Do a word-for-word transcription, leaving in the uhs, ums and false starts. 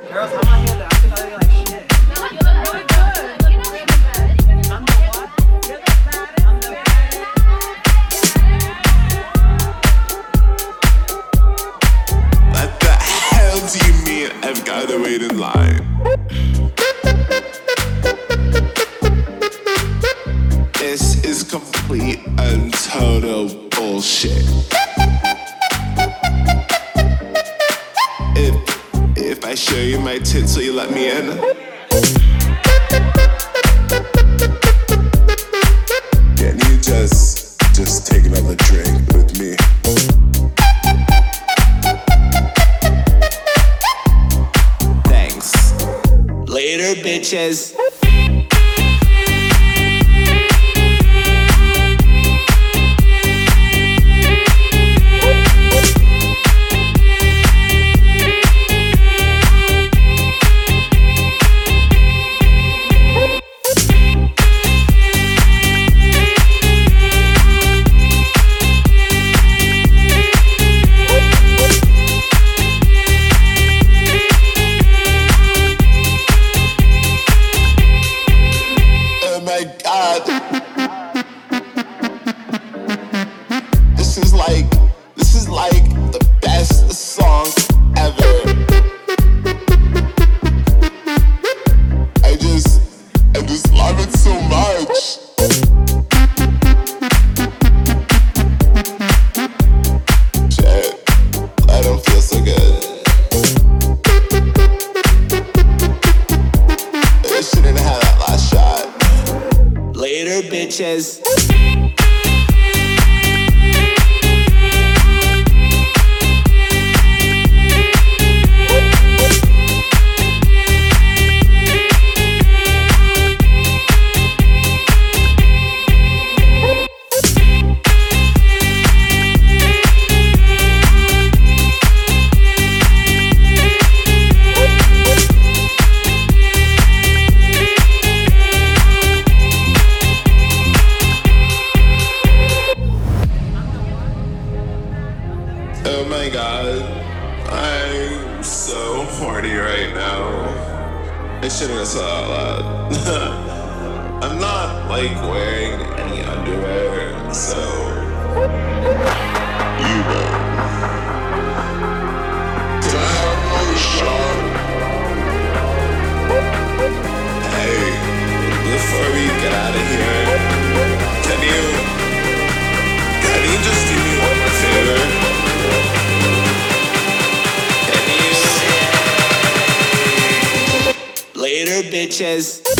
Girls, how am I here? I'm just already like shit. No, you're good. You're good. You're not even bad. I'm the what? You're the baddest. I'm the baddest. What the hell do you mean I've gotta wait in line? This is complete and total bullshit. If if I show you my tits, will you let me in? Can you just just take another drink with me? Thanks. Later, bitches. This is like, this is like the best song ever. I just, I just love it so much. Shit, I don't feel so good. I shouldn't have that last shot. Later, bitches. Oh my god, I'm so horny right now. I shouldn't have said that out loud. I'm not like wearing any underwear, so you know. Can I have another shot? Hey, before we get out of here, can you, can you just do me one more favor? Later, bitches.